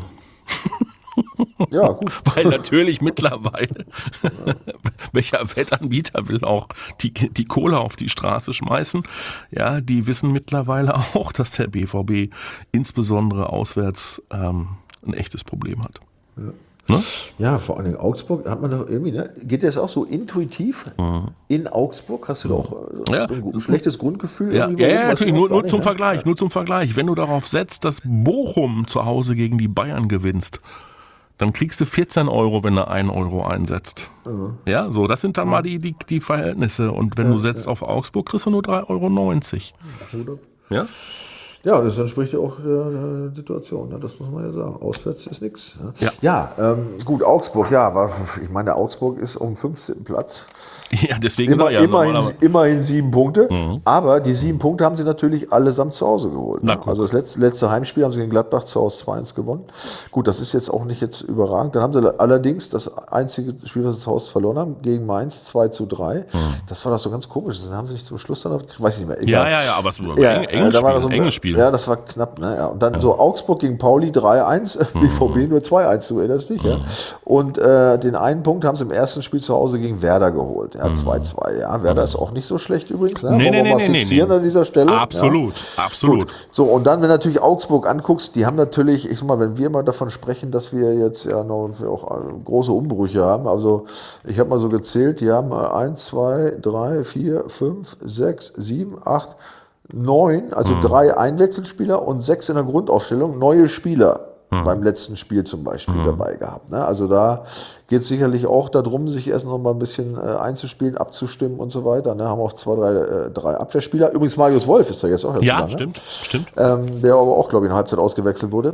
Ja, gut. Weil natürlich mittlerweile, welcher Wettanbieter will auch die Kohle auf die Straße schmeißen? Ja, die wissen mittlerweile auch, dass der BVB insbesondere auswärts ein echtes Problem hat. Ja. Ne? Ja, vor allem Augsburg hat man doch irgendwie, ne? Geht das auch so intuitiv? In Augsburg hast du doch so ein schlechtes Grundgefühl? Ja, natürlich, nur zum ne? Vergleich, nur zum Vergleich. Wenn du darauf setzt, dass Bochum zu Hause gegen die Bayern gewinnst, dann kriegst du 14 Euro, wenn du 1 Euro einsetzt. Ja, so, das sind dann mal die Verhältnisse. Und wenn du setzt auf Augsburg, kriegst du nur 3,90 Euro. Ja? Ja, das entspricht ja auch der Situation, ne? Das muss man ja sagen. Auswärts ist nichts. Ne? Ja, gut, Augsburg, ich meine, Augsburg ist um 15. Platz. Ja, deswegen sage ich ja immerhin 7 Punkte, aber die 7 Punkte haben sie natürlich allesamt zu Hause geholt. Ne? Also das letzte Heimspiel haben sie gegen Gladbach zu Hause 2-1 gewonnen. Gut, das ist jetzt auch nicht jetzt überragend. Dann haben sie allerdings das einzige Spiel, was sie zu Hause verloren haben, gegen Mainz 2-3. Das war das so ganz komisch. Dann haben sie nicht zum Schluss dann, weiß ich nicht mehr. Egal. Ja, aber es war ein enges Spiel. Ja, das war knapp. Ne? Ja. Und dann so Augsburg gegen Pauli 3-1, BVB nur 2-1, du erinnerst dich. Ja? Und den einen Punkt haben sie im ersten Spiel zu Hause gegen Werder geholt. Ja, 2-2. Ja, Werder ist auch nicht so schlecht übrigens. Ne? Nee. An dieser Stelle. Absolut. Gut. So, und dann, wenn du natürlich Augsburg anguckst, die haben natürlich, ich sag mal, wenn wir mal davon sprechen, dass wir jetzt ja noch auch große Umbrüche haben, also ich habe mal so gezählt, die haben 1, 2, 3, 4, 5, 6, 7, 8, 9, also 3 Einwechselspieler und 6 in der Grundaufstellung, neue Spieler. Beim letzten Spiel zum Beispiel dabei gehabt. Ne? Also da geht es sicherlich auch darum, sich erst noch mal ein bisschen einzuspielen, abzustimmen und so weiter. Ne? Haben auch 2, 3 Abwehrspieler. Übrigens Marius Wolf ist da jetzt auch dazu. Ja, stimmt. Der aber auch, glaube ich, in der Halbzeit ausgewechselt wurde.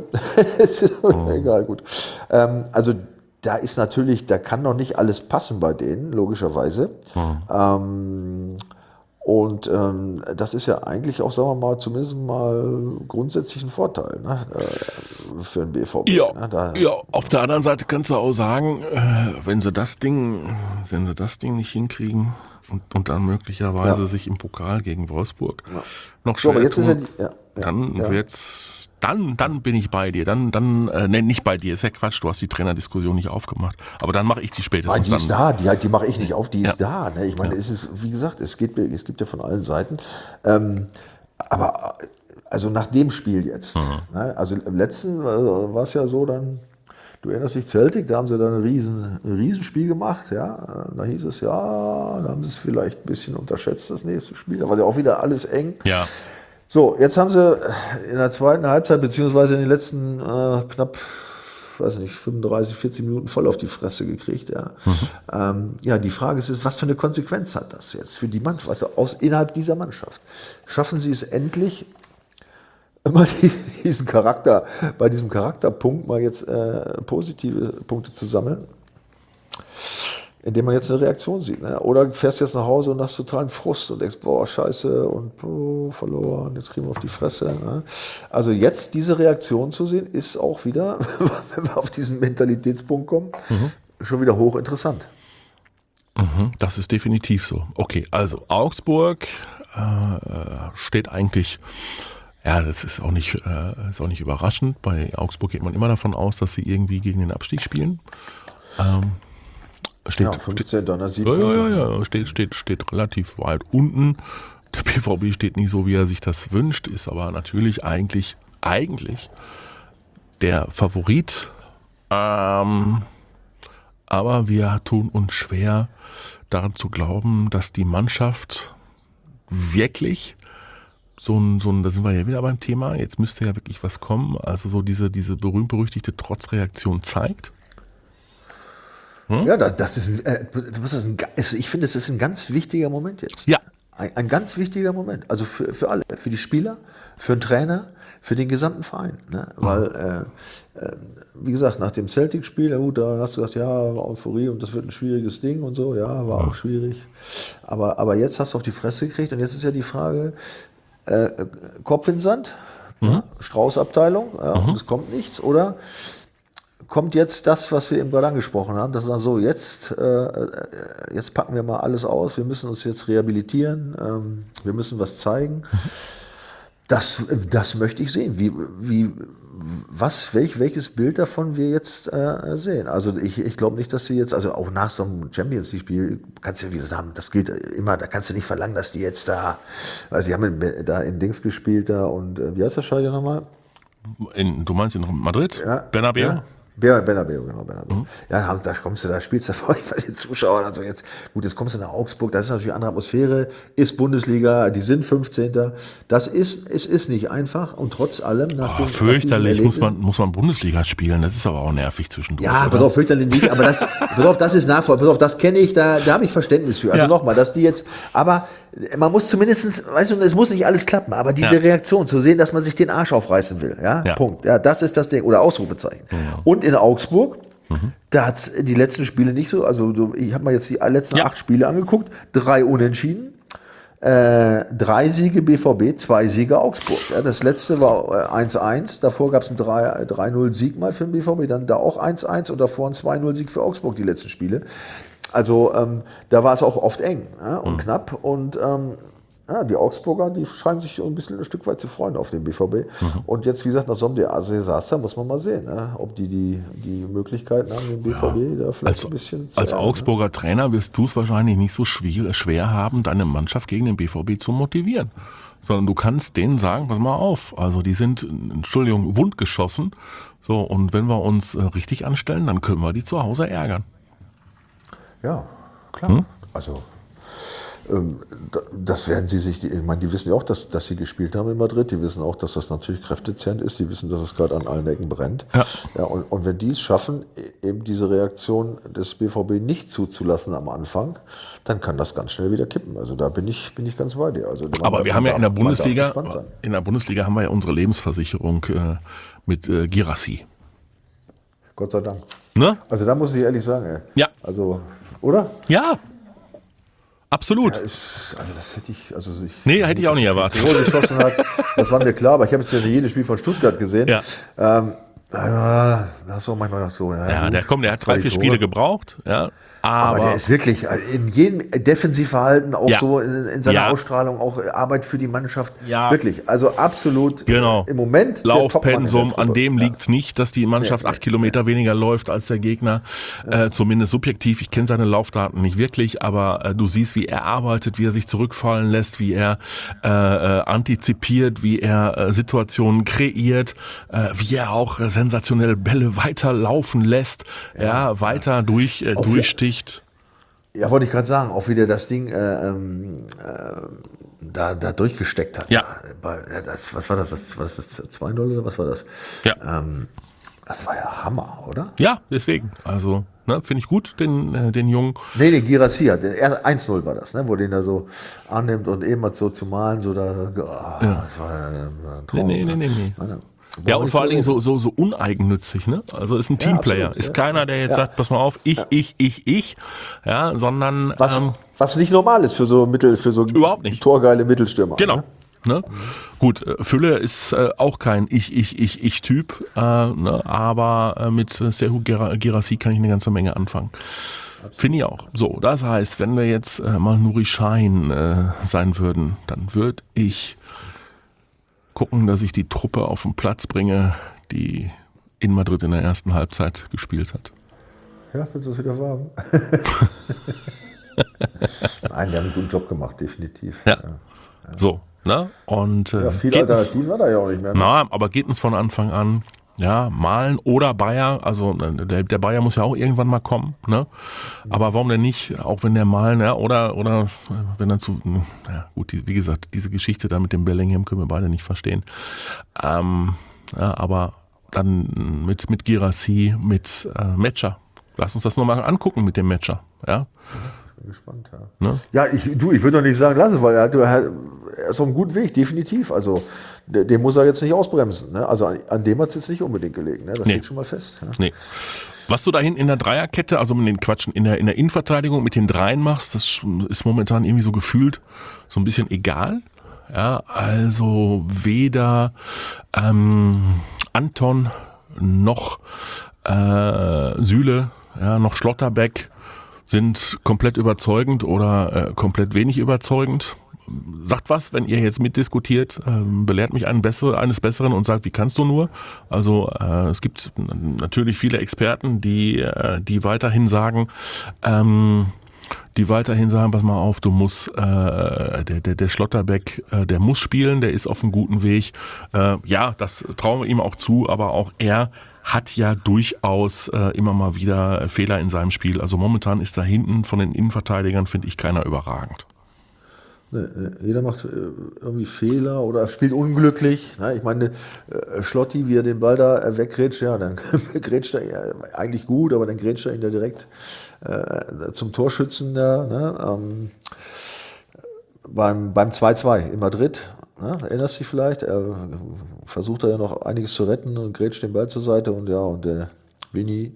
Egal, gut. Also da ist natürlich, da kann noch nicht alles passen bei denen, logischerweise. Und das ist ja eigentlich auch, sagen wir mal, zumindest mal grundsätzlich ein Vorteil, ne, für den BVB. Ja, ne, auf der anderen Seite kannst du auch sagen, wenn sie das Ding nicht hinkriegen und dann möglicherweise sich im Pokal gegen Wolfsburg noch schwer jetzt tun, dann bin ich bei dir. Nicht bei dir, ist ja Quatsch, du hast die Trainerdiskussion nicht aufgemacht. Aber dann mache ich die spätestens. Die ist da, die mache ich nicht auf, die ist da. Ne? Ich meine, es ist, wie gesagt, es gibt ja von allen Seiten. Aber also nach dem Spiel jetzt, ne? Also im letzten war es ja so dann, du erinnerst dich, Celtic, da haben sie dann ein Riesenspiel gemacht, ja. Da hieß es, da haben sie es vielleicht ein bisschen unterschätzt, das nächste Spiel. Da war ja auch wieder alles eng. Ja. So, jetzt haben sie in der zweiten Halbzeit, beziehungsweise in den letzten knapp, 35, 40 Minuten voll auf die Fresse gekriegt. Ja. Die Frage ist, was für eine Konsequenz hat das jetzt für die Mannschaft, also innerhalb dieser Mannschaft? Schaffen sie es endlich, immer bei diesem Charakterpunkt mal jetzt positive Punkte zu sammeln? Indem man jetzt eine Reaktion sieht. Ne? Oder fährst jetzt nach Hause und hast totalen Frust und denkst, boah, scheiße und verloren, jetzt kriegen wir auf die Fresse. Ne? Also jetzt diese Reaktion zu sehen, ist auch wieder, wenn wir auf diesen Mentalitätspunkt kommen, schon wieder hochinteressant. Das ist definitiv so. Okay, also Augsburg steht eigentlich, das ist auch nicht überraschend. Bei Augsburg geht man immer davon aus, dass sie irgendwie gegen den Abstieg spielen. Steht 15. Ne? 7. Steht relativ weit unten. Der BVB steht nicht so, wie er sich das wünscht, ist aber natürlich eigentlich der Favorit. Aber wir tun uns schwer, daran zu glauben, dass die Mannschaft wirklich da sind wir ja wieder beim Thema, jetzt müsste ja wirklich was kommen, also so diese berühmt-berüchtigte Trotzreaktion zeigt. Ja, ich finde, es ist ein ganz wichtiger Moment jetzt. Ja. Ein ganz wichtiger Moment. Also für alle. Für die Spieler, für den Trainer, für den gesamten Verein. Ne? Weil, wie gesagt, nach dem Celtic-Spiel, da hast du gesagt, Euphorie und das wird ein schwieriges Ding und so. Ja, war auch schwierig. Aber jetzt hast du auf die Fresse gekriegt und jetzt ist ja die Frage, Kopf in den Sand, ja, Strauß-Abteilung, ja, und es kommt nichts, oder kommt jetzt das, was wir eben gerade angesprochen haben, dass wir sagen, so, jetzt packen wir mal alles aus, wir müssen uns jetzt rehabilitieren, wir müssen was zeigen. Das möchte ich sehen. Welches Bild davon wir jetzt sehen. Also ich glaube nicht, dass sie jetzt, also auch nach so einem Champions League-Spiel, kannst du ja, wie gesagt haben, das gilt immer, da kannst du nicht verlangen, dass die jetzt da, weil sie haben da in Dings gespielt da und wie heißt das Stadion nochmal? Du meinst in Madrid? Ja, Bernabeu? Ja. Bernabeu, genau, Bernabeu. Ja, da kommst du, da spielst du vor, ich weiß, die Zuschauer, also jetzt kommt du nach Augsburg, das ist natürlich eine andere Atmosphäre, ist Bundesliga, die sind 15. Es ist nicht einfach und trotz allem fürchterlich muss man Bundesliga spielen, das ist aber auch nervig zwischendurch. Ja, pass auf, fürchterlich nicht, aber das ist nachvollziehbar, pass auf, das kenne ich, da habe ich Verständnis für. Also nochmal, dass die jetzt, aber man muss zumindest, weißt du, es muss nicht alles klappen, aber diese Reaktion zu sehen, dass man sich den Arsch aufreißen will, Punkt. Ja, das ist das Ding, oder Ausrufezeichen. Ja. Und in Augsburg, da hat es die letzten Spiele nicht so, also ich habe mal jetzt die letzten 8 Spiele angeguckt, 3 Unentschieden, 3 Siege BVB, 2 Siege Augsburg. Ja, das letzte war 1-1, davor gab es einen 3-0-Sieg mal für den BVB, dann da auch 1-1 und davor ein 2-0-Sieg für Augsburg, die letzten Spiele. Also da war es auch oft eng und knapp und die Augsburger, die scheinen sich ein Stück weit zu freuen auf den BVB. Und jetzt, wie gesagt, nach so einem Desaster muss man mal sehen, ob die Möglichkeiten haben, den BVB da vielleicht ein bisschen zu Als Augsburger Trainer wirst du es wahrscheinlich nicht so schwer haben, deine Mannschaft gegen den BVB zu motivieren. Sondern du kannst denen sagen, pass mal auf, also die sind, wundgeschossen. So, und wenn wir uns richtig anstellen, dann können wir die zu Hause ärgern. Ja, klar. Also das werden sie sich, ich meine, die wissen ja auch, dass sie gespielt haben in Madrid, die wissen auch, dass das natürlich kräftezehrend ist, die wissen, dass es gerade an allen Ecken brennt. Ja, und wenn die es schaffen, eben diese Reaktion des BVB nicht zuzulassen am Anfang, dann kann das ganz schnell wieder kippen. Also da bin ich ganz bei dir. Also, aber wir haben ja in der Bundesliga haben wir ja unsere Lebensversicherung mit Girassi. Gott sei Dank. Ne? Also da muss ich ehrlich sagen, ja. Also, oder? Ja. Absolut. Ja, das hätte ich, hätte ich auch nicht erwartet. Geschossen hat, das war mir klar, aber ich habe jetzt ja jedes Spiel von Stuttgart gesehen. Ja. Das war manchmal noch so. Ja, der hat 3-4 Spiele gebraucht, ja. Aber der ist wirklich in jedem Defensivverhalten, auch so in seiner Ausstrahlung, auch Arbeit für die Mannschaft. Ja. Wirklich, also absolut im Moment. Laufpensum, an dem liegt es nicht, dass die Mannschaft 8 Kilometer weniger läuft als der Gegner. Zumindest subjektiv, ich kenne seine Laufdaten nicht wirklich, aber du siehst, wie er arbeitet, wie er sich zurückfallen lässt, wie er antizipiert, wie er Situationen kreiert, wie er auch sensationell Bälle weiterlaufen lässt, weiter durchsticht. Ja, wollte ich gerade sagen, auch wie der das Ding da durchgesteckt hat. Ja. Was war das? War das 2-0 oder was war das? Ja. Das war ja Hammer, oder? Ja, deswegen. Also, finde ich gut, den Jungen. Nee, Girassi hat. 1-0 war das, wo den da so annimmt und eben so zu malen, so da. Das war ein Traum. Nee. Ja, und vor allen Dingen so uneigennützig, ne? Also ist ein Teamplayer. Absolut, ist keiner, der jetzt sagt, pass mal auf, ich, sondern was nicht normal ist für so überhaupt nicht. Torgeile Mittelstürmer. Genau. Ne? Gut, Fülle ist auch kein Ich-Typ, aber mit Serhou Girassi kann ich eine ganze Menge anfangen. Finde ich auch. So, das heißt, wenn wir jetzt mal Nuri Sahin sein würden, dann würde ich gucken, dass ich die Truppe auf den Platz bringe, die in Madrid in der ersten Halbzeit gespielt hat. Ja, willst du das wieder wagen? Nein, die haben einen guten Job gemacht, definitiv. Ja. So, ne? Und viel Alternativen war da ja auch nicht mehr. Na, aber geht uns von Anfang an. Ja, Malen oder Bayer, also der Bayer muss ja auch irgendwann mal kommen, ne? Aber warum denn nicht, auch wenn der Malen, oder wenn er gut, wie gesagt, diese Geschichte da mit dem Bellingham können wir beide nicht verstehen. Aber dann mit Girassi, mit Metscher. Lass uns das nochmal angucken mit dem Metscher, ja? Ich bin gespannt, ja. Ne? Ja, ich würde doch nicht sagen, lass es, weil er ist auf einem guten Weg, definitiv. Also den muss er jetzt nicht ausbremsen. Ne? Also an dem hat es jetzt nicht unbedingt gelegen. Ne? Das steht schon mal fest. Ja? Nee. Was du da hinten in der Dreierkette, also in der Innenverteidigung mit den Dreien machst, das ist momentan irgendwie so gefühlt so ein bisschen egal. Ja, also weder Anton noch Süle, ja, noch Schlotterbeck sind komplett überzeugend oder komplett wenig überzeugend. Sagt was, wenn ihr jetzt mitdiskutiert, belehrt mich eines Besseren und sagt, wie kannst du nur? Also es gibt natürlich viele Experten, die weiterhin sagen, pass mal auf, du musst, der Schlotterbeck, der muss spielen, der ist auf einem guten Weg. Ja, das trauen wir ihm auch zu, aber auch er hat ja durchaus immer mal wieder Fehler in seinem Spiel. Also momentan ist da hinten von den Innenverteidigern, finde ich, keiner überragend. Jeder macht irgendwie Fehler oder spielt unglücklich. Ich meine, Schlotti, wie er den Ball da weggrätscht, ja, dann grätscht er eigentlich gut, aber dann grätscht er ihn da direkt zum Torschützen da. Ne? Beim 2-2 in Madrid, ne? Erinnerst du dich vielleicht? Er versucht ja noch einiges zu retten und grätscht den Ball zur Seite und der Vini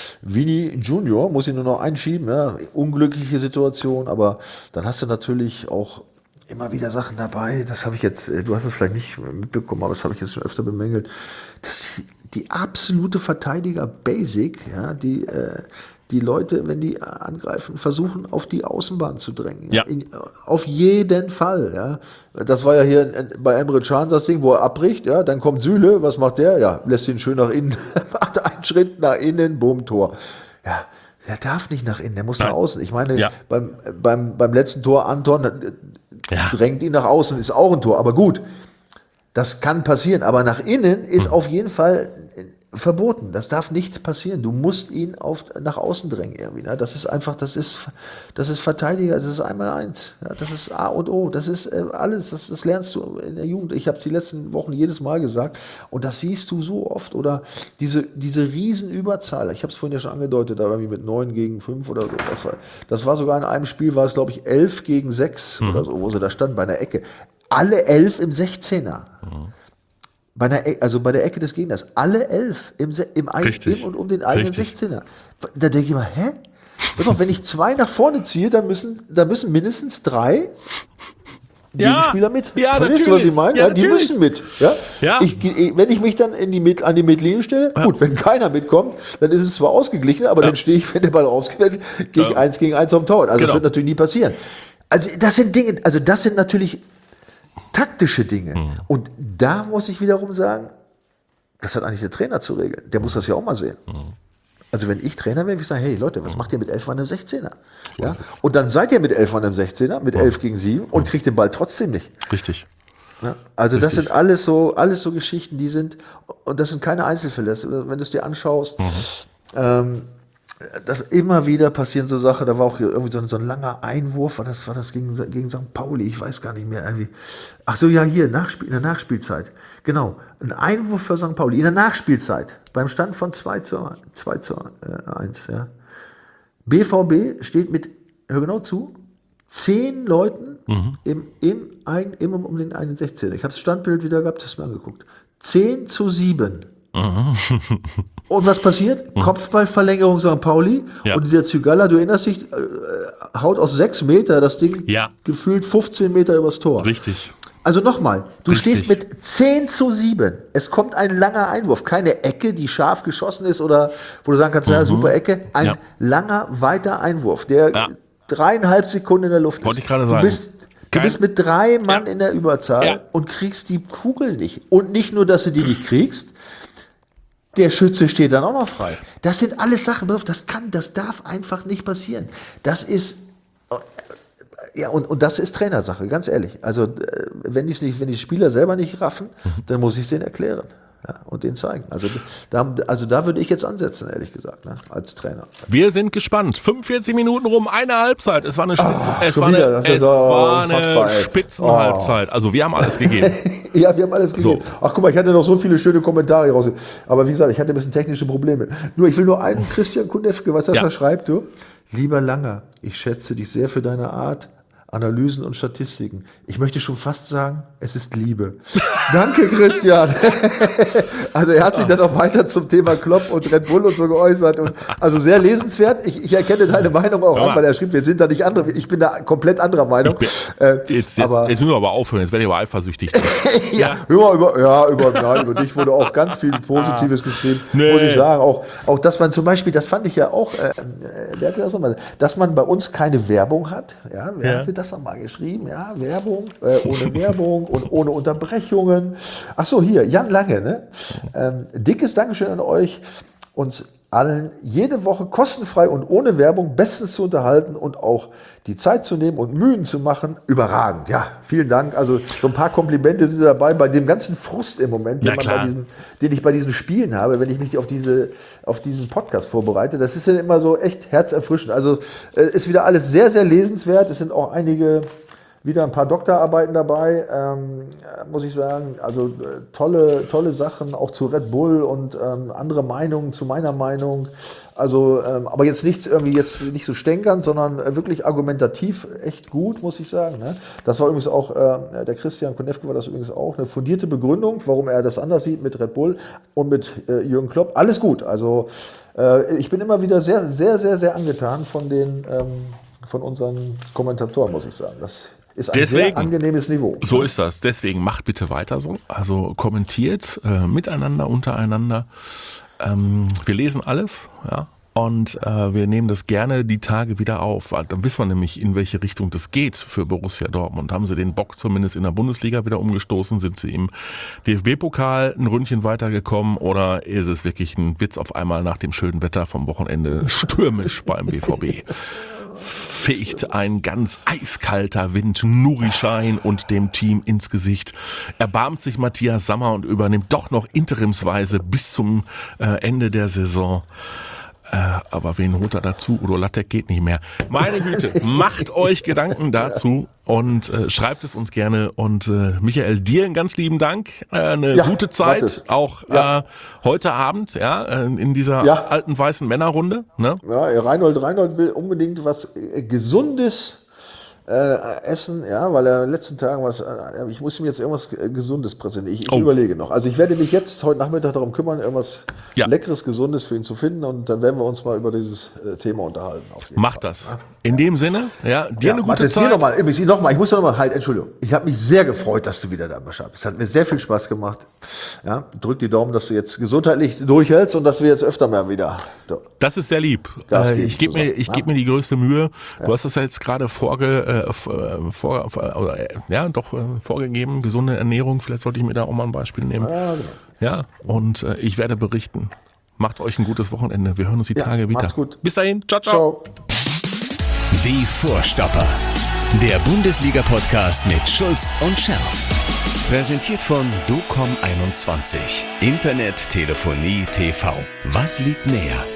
Junior muss ihn nur noch einschieben, ja, unglückliche Situation, aber dann hast du natürlich auch immer wieder Sachen dabei, das habe ich jetzt, du hast es vielleicht nicht mitbekommen, aber das habe ich jetzt schon öfter bemängelt, dass die absolute Verteidiger-Basic, ja, die Leute, wenn die angreifen, versuchen, auf die Außenbahn zu drängen. Ja. Auf jeden Fall. Ja. Das war ja hier bei Emre Can das Ding, wo er abbricht. Ja. Dann kommt Süle, was macht der? Ja, lässt ihn schön nach innen, macht einen Schritt nach innen, boom, Tor. Ja, der darf nicht nach innen, der muss nach außen. Ich meine, beim letzten Tor Anton drängt ihn nach außen, ist auch ein Tor. Aber gut, das kann passieren. Aber nach innen ist auf jeden Fall verboten. Das darf nicht passieren. Du musst ihn nach außen drängen irgendwie. Ne? Das ist einfach, das ist Verteidiger, das ist 1x1. Ja? Das ist A und O. Das ist alles, das lernst du in der Jugend. Ich habe es die letzten Wochen jedes Mal gesagt und das siehst du so oft. Oder diese Riesenüberzahl. Ich habe es vorhin ja schon angedeutet, da irgendwie mit 9 gegen 5 oder so. Das war sogar in einem Spiel, war es glaube ich 11 gegen 6 oder so, wo sie da standen bei einer Ecke. Alle 11 im 16er. Bei der Ecke des Gegners. Alle 11 im und um den eigenen 16er. Da denke ich mal, hä? Wenn ich 2 nach vorne ziehe, dann müssen mindestens 3 Gegenspieler mit. Ja, verstehst du, was ich meine? Ja, die müssen mit. Ja? Ja. Wenn ich mich dann an die Mittellinie stelle, gut, wenn keiner mitkommt, dann ist es zwar ausgeglichen, aber dann stehe ich, wenn der Ball rausgeht, gehe ich 1 gegen 1 auf dem Torwart. Also das wird natürlich nie passieren. Also das sind Dinge, das sind natürlich taktische Dinge. Und da muss ich wiederum sagen, das hat eigentlich der Trainer zu regeln. Der muss das ja auch mal sehen. Also wenn ich Trainer wäre, würde ich sagen, hey Leute, was macht ihr mit 11 Mann im 16er? Ja? Und dann seid ihr mit 11 Mann im 16er, mit 11 gegen 7 und kriegt den Ball trotzdem nicht. Richtig. Ja? Also das sind alles so Geschichten, die sind, und das sind keine Einzelfälle. Wenn du es dir anschaust, das immer wieder passieren so Sachen, da war auch irgendwie so ein langer Einwurf, war das gegen St. Pauli, ich weiß gar nicht mehr irgendwie. Ach so, ja, hier, in der Nachspielzeit. Genau, ein Einwurf für St. Pauli in der Nachspielzeit, beim Stand von 2-1, ja. BVB steht mit, hör genau zu, 10 Leuten um den einen 16er. Ich habe das Standbild wieder gehabt, das mir angeguckt. 10-7. Und was passiert? Kopfballverlängerung St. Pauli und dieser Zygalla, du erinnerst dich, haut aus 6 Meter das Ding gefühlt 15 Meter übers Tor. Richtig. Also nochmal, du stehst mit 10-7. Es kommt ein langer Einwurf, keine Ecke, die scharf geschossen ist oder wo du sagen kannst, ja, super Ecke. Ein langer, weiter Einwurf, der 3,5 Sekunden in der Luft ist. Wollte ich gerade sagen. Du bist mit 3 Mann in der Überzahl und kriegst die Kugel nicht. Und nicht nur, dass du die nicht kriegst, der Schütze steht dann auch noch frei. Das sind alles Sachen, das darf einfach nicht passieren. Das ist, und das ist Trainersache, ganz ehrlich. Also, wenn die Spieler selber nicht raffen, dann muss ich es denen erklären. Ja, und denen zeigen. Also da würde ich jetzt ansetzen, ehrlich gesagt, ne, als Trainer. Wir sind gespannt. 45 Minuten rum, eine Halbzeit. Es war eine Spitzenhalbzeit. Also wir haben alles gegeben. Ja, wir haben alles gegeben. So. Ach guck mal, ich hatte noch so viele schöne Kommentare raus. Aber wie gesagt, ich hatte ein bisschen technische Probleme. Ich will nur einen Christian Kundefke, was er verschreibt, du. Lieber Langer, ich schätze dich sehr für deine Art, Analysen und Statistiken. Ich möchte schon fast sagen, es ist Liebe. Danke, Christian. Also er hat sich dann auch weiter zum Thema Klopp und Red Bull und so geäußert. Und also sehr lesenswert. Ich erkenne deine Meinung auch an, weil er schrieb, wir sind da nicht andere. Ich bin da komplett anderer Meinung. Jetzt müssen wir aber aufhören, jetzt werde ich aber eifersüchtig. Über dich wurde auch ganz viel Positives geschrieben, muss ich sagen. Auch dass man zum Beispiel, das fand ich ja auch, der hatte das nochmal, dass man bei uns keine Werbung hat. Ja, wer hatte das nochmal geschrieben? Ja, Werbung, ohne Werbung und ohne Unterbrechungen. Ach so, hier, Jan Lange, ne? Dickes Dankeschön an euch, uns allen jede Woche kostenfrei und ohne Werbung bestens zu unterhalten und auch die Zeit zu nehmen und Mühen zu machen. Überragend. Ja, vielen Dank. Also so ein paar Komplimente sind dabei bei dem ganzen Frust im Moment, den ich bei diesen Spielen habe, wenn ich mich auf diesen Podcast vorbereite. Das ist dann immer so echt herzerfrischend. Also ist wieder alles sehr, sehr lesenswert. Es sind auch wieder ein paar Doktorarbeiten dabei, muss ich sagen. Also tolle Sachen, auch zu Red Bull und andere Meinungen zu meiner Meinung. Also, aber jetzt nicht so stänkernd, sondern wirklich argumentativ echt gut, muss ich sagen. Ne? Das war übrigens auch, der Christian Konefke war das übrigens auch, eine fundierte Begründung, warum er das anders sieht mit Red Bull und mit Jürgen Klopp. Alles gut. Also ich bin immer wieder sehr, sehr, sehr, sehr angetan von unseren Kommentatoren, muss ich sagen. Das ist ein sehr angenehmes Niveau. So ist das. Deswegen macht bitte weiter so. Also kommentiert miteinander, untereinander. Wir lesen alles, ja. Und wir nehmen das gerne die Tage wieder auf. Weil dann wissen wir nämlich, in welche Richtung das geht für Borussia Dortmund. Haben sie den Bock zumindest in der Bundesliga wieder umgestoßen? Sind sie im DFB-Pokal ein Ründchen weitergekommen? Oder ist es wirklich ein Witz auf einmal nach dem schönen Wetter vom Wochenende stürmisch beim BVB? Fegt ein ganz eiskalter Wind Nuri-Schein und dem Team ins Gesicht. Erbarmt sich Matthias Sammer und übernimmt doch noch interimsweise bis zum Ende der Saison. Aber wen holt er dazu? Udo Lattek geht nicht mehr. Meine Güte, macht euch Gedanken dazu und schreibt es uns gerne. Und Michael, dir einen ganz lieben Dank. Eine gute Zeit, auch heute Abend, in dieser alten weißen Männerrunde. Ne? Ja, Reinhold will unbedingt was Gesundes essen, weil er in den letzten Tagen ich muss ihm jetzt irgendwas Gesundes präsentieren. Ich überlege noch. Also ich werde mich jetzt heute Nachmittag darum kümmern, irgendwas Leckeres, Gesundes für ihn zu finden und dann werden wir uns mal über dieses Thema unterhalten. Macht das. In dem Sinne, dir eine gute Zeit. Ich muss noch mal, Entschuldigung. Ich habe mich sehr gefreut, dass du wieder da bist. Es hat mir sehr viel Spaß gemacht. Ja, drück die Daumen, dass du jetzt gesundheitlich durchhältst und dass wir jetzt öfter mal wieder. Das ist sehr lieb. Ich gebe mir die größte Mühe. Du hast das ja jetzt gerade vorgegeben, gesunde Ernährung. Vielleicht sollte ich mir da auch mal ein Beispiel nehmen. Ja, und ich werde berichten. Macht euch ein gutes Wochenende. Wir hören uns die Tage wieder. Macht's gut. Bis dahin. Ciao, ciao. Die Vorstopper. Der Bundesliga-Podcast mit Schulz und Scherf. Präsentiert von DOCOM21. Internet, Telefonie, TV. Was liegt näher?